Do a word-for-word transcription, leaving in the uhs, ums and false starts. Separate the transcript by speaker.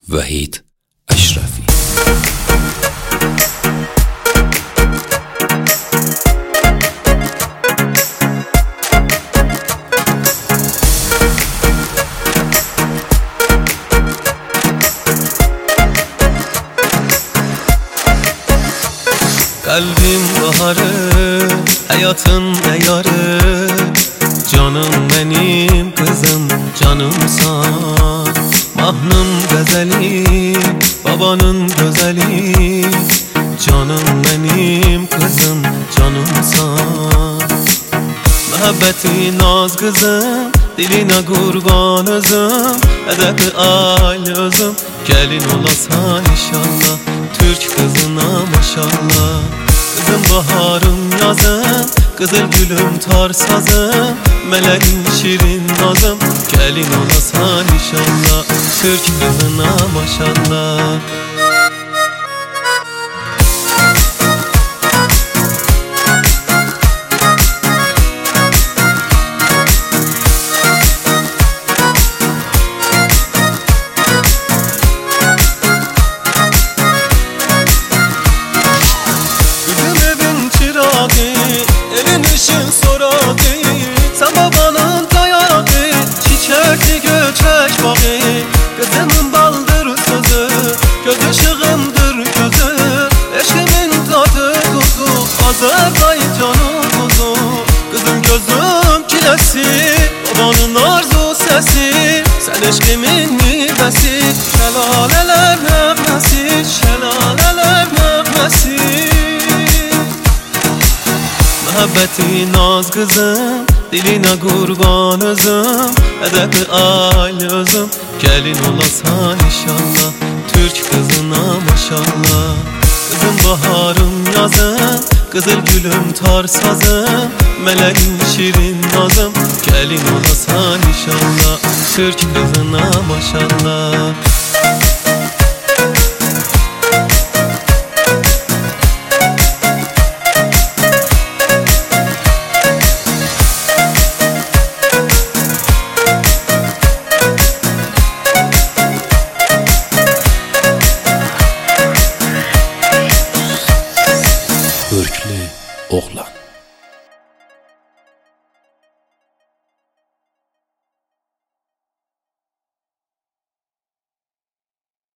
Speaker 1: Vahid Ashrafi.
Speaker 2: Kalbim baharı, hayatın eyarı, canım benim kızım canımsan. Mahnım gazeli, babanın gözeli, canım benim kızım canımsan. Muhabbeti naz kızım, diline kurban özüm, edebi aile özüm, gelin olasan inşallah, Türk kızına maşallah. Kızım baharım yazım, kızıl gülüm tar sazım, meleğin şirin nazım, gelin olasan inşallah, Türk kızına maşallah. Elin ışın soradı, sen babanın dayağı, çiçekli göçek bağı, kızımın baldır sözü, göz ışığımdır gözü, eşimin tadı tuzu, Azerbaycan'ın tuzu. Kızım gözüm kilesi, babanın arzu sesi, sen eşkimin nibesi, şelaleler nefesi, şelaleler nefesi. Muhabbeti naz kızım, diline kurban özüm, edebi aile özüm, gelin olasan inşallah, Türk kızına maşallah. Kızım baharım yazım, kızıl gülüm tar sazım, meleğin şirin nazım, gelin olasan inşallah, Türk kızına maşallah.
Speaker 1: Örklü oğlan.